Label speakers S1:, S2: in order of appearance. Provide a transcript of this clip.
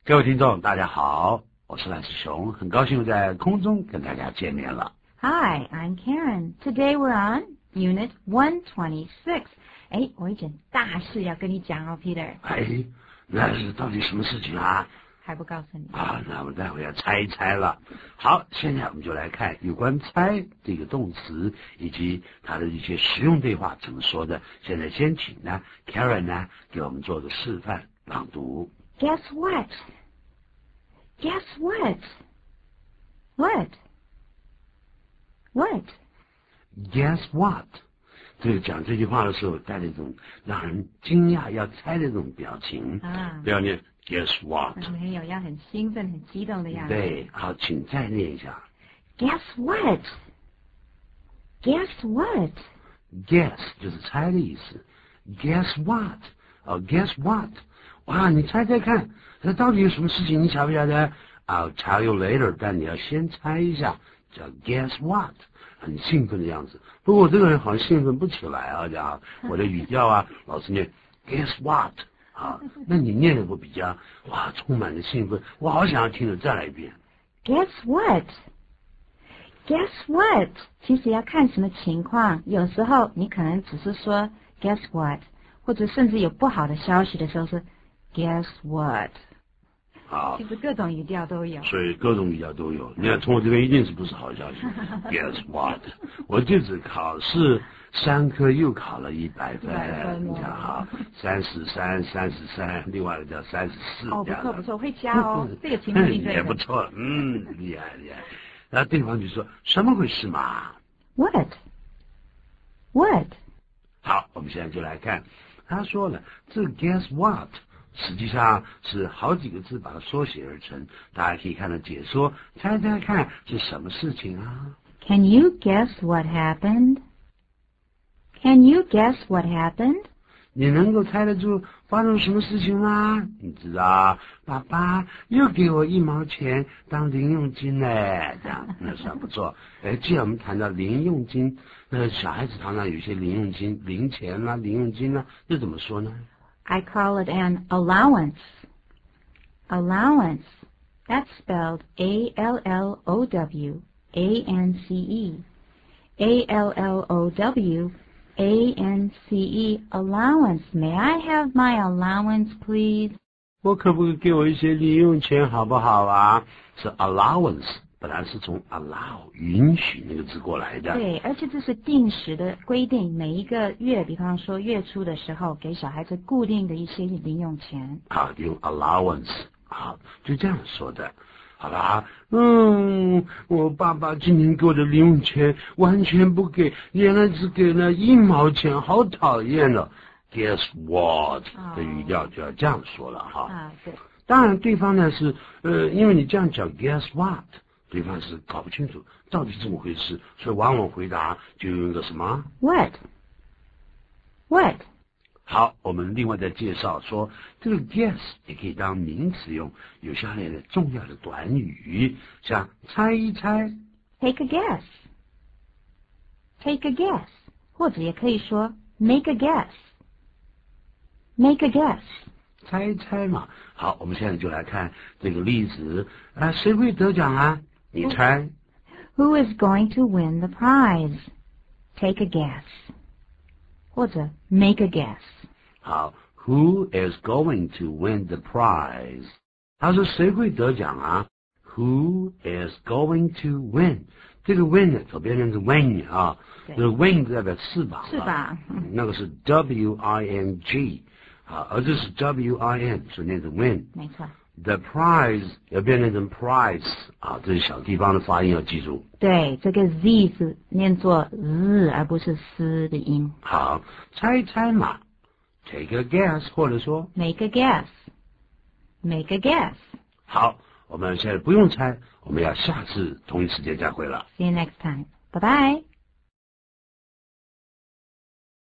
S1: 各位听众大家好，我是蓝志雄，很高兴在空中跟大家见面了。
S2: Hi, I'm Karen. Today we're on Unit 126. 我有件大事要跟你讲哦 Peter。
S1: 那是到底什么事情啊？
S2: 还不告诉你
S1: 啊，那我们待会要猜一猜了。好，现在我们就来看有关猜这个动词以及它的一些实用对话怎么说的。现在先请呢 Karen 呢给我们做个示范朗读。
S2: Guess what? Guess what? What? What?
S1: Guess what? 这个讲这句话的时候带着一种让人惊讶要猜的这种表情啊，不要念 Guess what？
S2: 没有，要很兴奋很激动的样子。
S1: 对，好，请再念一下。
S2: Guess what? Guess what?
S1: Guess 就是猜的意思。 Guess what? Guess what? 哇，你猜猜看，这到底有什么事情？你晓不晓得？I'll tell you later， 但你要先猜一下，叫 Guess what？ 很兴奋的样子。不过我这个人好像兴奋不起来啊，讲我的语调啊，老是念 Guess what？ 啊，那你念的我比较哇，充满了兴奋，我好想要听着，再来一遍。
S2: Guess what? Guess what? 其实要看什么情况，有时候你可能只是说 Guess what， 或者甚至有不好的消息的时候是 Guess what。
S1: 好，
S2: 其实各种语调都有，
S1: 所以各种语调都有。你看，从我这边一定是不是好消息？Guess what？ 我这次考试3科又考了100分，你看哈，33、33，另外一个叫34。
S2: 哦，不错不错，会加哦，这个题目
S1: 也不错，厉害厉害。然后对方就说：“什么回事嘛
S2: ？What？ What？
S1: 好，我们现在就来看，他说了，这个 Guess what？实际上是好几个字把它缩写而成，大家可以看到解说，猜猜看是什么事情啊
S2: ？Can you guess what happened? Can you guess what happened?
S1: 你能够猜得出发生什么事情吗？你知道，爸爸又给我1毛钱当零用金呢，这样那算不错。既然我们谈到零用金，小孩子常常有一些零用金、零钱啦、零用金啦，这怎么说呢
S2: ？I call it an allowance. Allowance. That's spelled A-L-L-O-W-A-N-C-E. A-L-L-O-W-A-N-C-E. Allowance. May I have my allowance, please?
S1: 我可不可以给我一些零用钱好不好啊？是 allowance， 本来是从 allow 允许那个字过来的。
S2: 对，而且这是定时的规定，每一个月，比方说月初的时候，给小孩子固定的一些零用钱。
S1: 好，用 allowance， 好，就这样说的，好吧？我爸爸今年给我的零用钱完全不给，原来只给了1毛钱，好讨厌了。Guess what？ 的语调就要这样说了哈。
S2: 啊，对。
S1: 当然，对方呢是因为你这样讲 Guess what？对方是搞不清楚到底是怎么回事，所以往往回答就用一个什么
S2: What？
S1: 好，我们另外再介绍说，这个 guess 也可以当名词用，有下列的重要的短语，像猜一猜
S2: Take a guess. Take a guess. 或者也可以说 make a guess. Make a guess.
S1: 猜一猜嘛。好，我们现在就来看这个例子谁会得奖啊？你猜
S2: Who is going to win the prize? Take a guess. 或者 make a guess.
S1: 好 Who is going to win the prize? 他说谁会得奖啊？ Who is going to win? 这个 win 呢，左边那个 win 啊，这个 win 代表翅膀，那个是 W-I-N-G 啊，而这是 W-I-N， 所以念成 win。
S2: 没错。
S1: The prize 要变成 price 啊，这是小地方的发音要记住。
S2: 对，这个 Z 是念作 Z 而不是 S 的音。
S1: 好，猜一猜嘛 ，take a guess， 或者说
S2: make a guess。make a guess。
S1: 好，我们现在不用猜，我们要下次同一时间再会了。
S2: See you next time. Bye bye.